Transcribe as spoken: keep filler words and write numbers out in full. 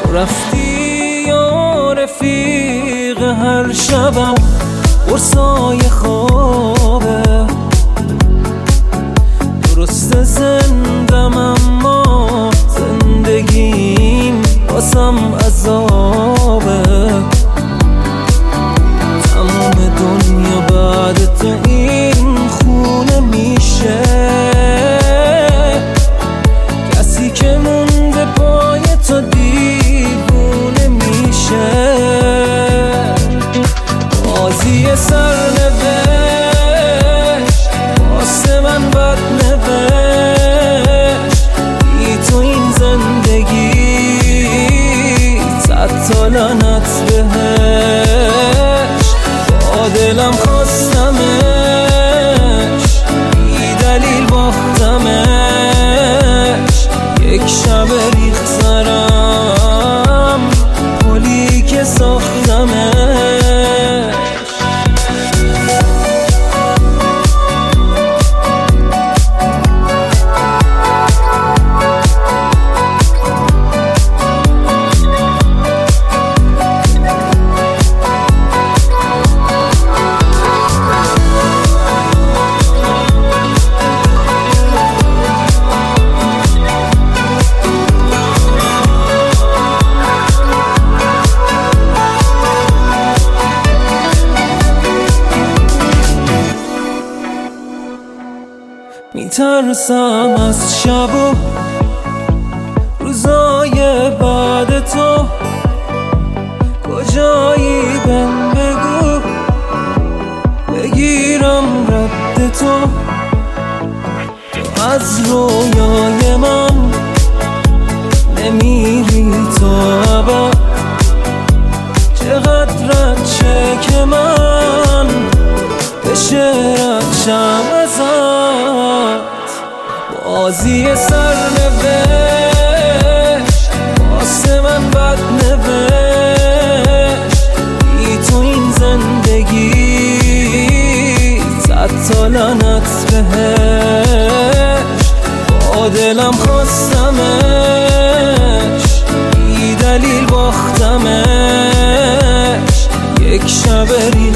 رفتی یا رفیق هر شبم قرصای خوابه. درست زندم اما زندگیم باسم عذابه. تمام دنیا بعد تو این خونه میشه. کسی که مونده پای تو دیوونه میشه. بازی سرنوشت واسه من بد نوشت. بی تو این زندگی صد تا لعنت بهش. با دلم خواستمش بی دلیل باختمش. یک شب ریخت سرم پلی که ساختمش. میترسم از شب و روزای بعد تو. کجایی بهم بگو بگیرم رد تو. تو از رویای من نمیری تو ابد. چقدرت شه که من بشه ردشم ازت. بازی سرنوشت واسه من بد نوشت. بی تو این زندگی صد تا لعنت بهش. با دلم خواستمش بی دلیل باختمش. یک شب